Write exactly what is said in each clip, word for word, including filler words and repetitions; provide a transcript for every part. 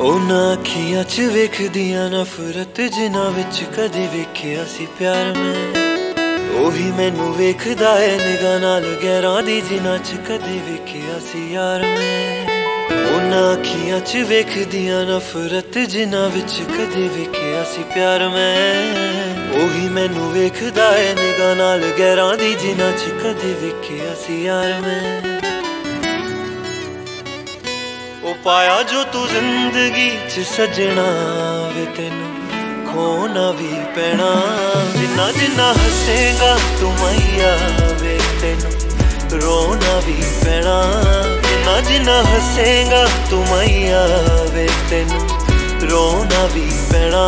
ਉਹਨਾਂ ਅੱਖੀਆਂ 'ਚ ਵੇਖਦੀਆਂ ਨਫ਼ਰਤ ਜਿਨ੍ਹਾਂ ਵਿੱਚ ਕਦੇ ਵੇਖਿਆ ਸੀ ਪਿਆਰ ਮੈਂ। ਉਹੀ ਮੈਨੂੰ ਵੇਖਦਾ ਏ ਨਿਗਾਹ ਨਾਲ ਗਹਿਰਾਂ ਦੀ ਜਿਨ੍ਹਾਂ 'ਚ ਕਦੇ ਵੇਖਿਆ ਸੀ ਯਾਰ ਮੈਂ। ਉਹਨਾਂ ਅੱਖੀਆਂ 'ਚ ਵੇਖਦੀਆਂ ਨਫ਼ਰਤ ਜਿਨ੍ਹਾਂ ਵਿੱਚ ਕਦੇ ਵੇਖਿਆ ਸੀ ਪਿਆਰ ਮੈਂ। ਉਹੀ ਮੈਨੂੰ ਵੇਖਦਾ ਏ ਨਿਗਾਹ ਨਾਲ ਗਹਿਰਾਂ ਦੀ ਜਿਨ੍ਹਾਂ 'ਚ ਕਦੇ ਵੇਖਿਆ ਸੀ ਯਾਰ ਮੈਂ। ਉਹ ਪਾਇਆ ਜੋ ਤੂੰ ਜ਼ਿੰਦਗੀ 'ਚ ਸੱਜਣਾ ਵੇ ਤੈਨੂੰ ਖੋਣਾ ਵੀ ਪੈਣਾ। ਜਿੰਨਾ ਜਿੰਨਾ ਹੱਸੇਗਾ ਤੂੰ ਮੈया ਵੇ ਤੈਨੂੰ ਰੋਣਾ ਵੀ ਪੈਣਾ। ਜਿੰਨਾ ਜਿੰਨਾ ਹੱਸੇਗਾ ਤੂੰ ਮੈया ਵੇ ਤੈਨੂੰ ਰੋਣਾ ਵੀ ਪੈਣਾ।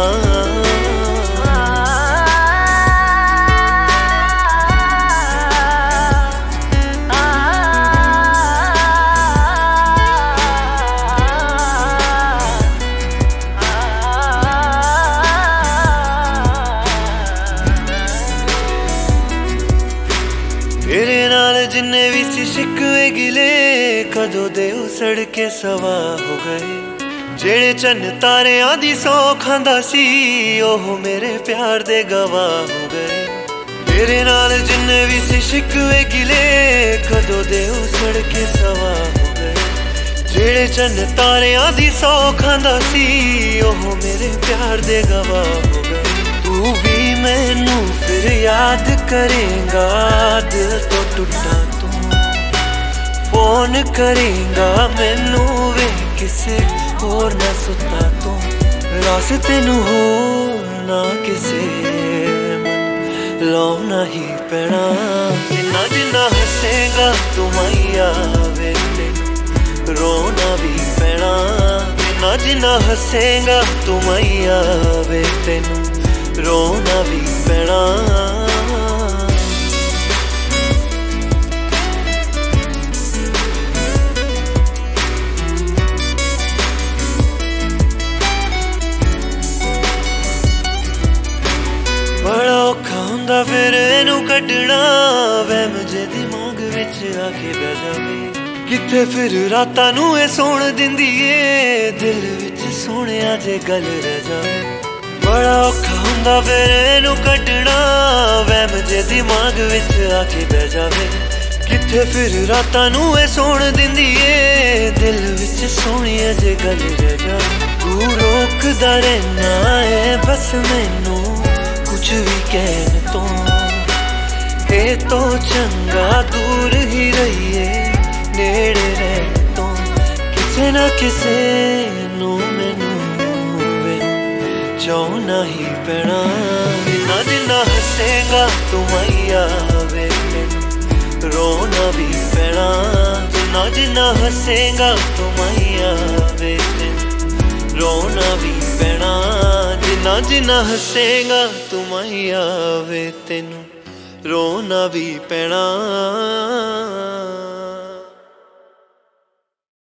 तेरे नाल जिन्ने भी सी शिकवे गिले कदों दे उसड़ के सवा हो गए। जेड़े चन्न तारियां दी सौ खांदा सी ओह मेरे प्यार दे गवाह हो गए। तेरे नाल जिन्ने भी सी शिकवे गिले कदों दे उसड़ के सवा हो गए। जेड़े चन्न तारियां दी सौ खांदा सी ओह मेरे प्यार दे गवाह हो गए। तू भी मैनू फिर याद करेगा दिल तो टूटा तू फोन करेगा मैनू वे किसे होर ना सुता तू रास्ते नू होर ना किसे मन लाना ही पैना। जिन्ना जिन्ना हसेगा तू मैया वे तैनू रोना भी पैना। जिन्ना जिन्ना हसेगा तू मैया वे तैनू रोना भी पैना। बड़ा औखा हुंदा फिर इनू कड्डना वहम जे दिमाग विच आके बह जावे। किथे फिर रातां नू ए सौण दिंदी ए दिल विच सोहणिया जे गल रह जावे। बड़ा औखा हुंदा फिर इनू कड्डना वहम जे दिमाग विच आके बह जावे। किथे फिर रातां नू ए सौण दिंदी ए दिल विच सोहणिया जे गल रह जावे। तू रोकदा रहना है बस मैनू कुछ भी कहन तो ए तो चंगा दूर ही रहिए नेड़े रहन तो किसे ना किसे नू मैनू चाहना ही पैना। जिन्ना जिन्ना हसेगा तू मैया वे तैनू रोना भी पैना। जिन्ना जिन्ना हसेगा तू मैया वे तैनू रोना भी पैना। जिन्ना जिन्ना हसेगा तू मैया वे तैनू रोना भी पैना।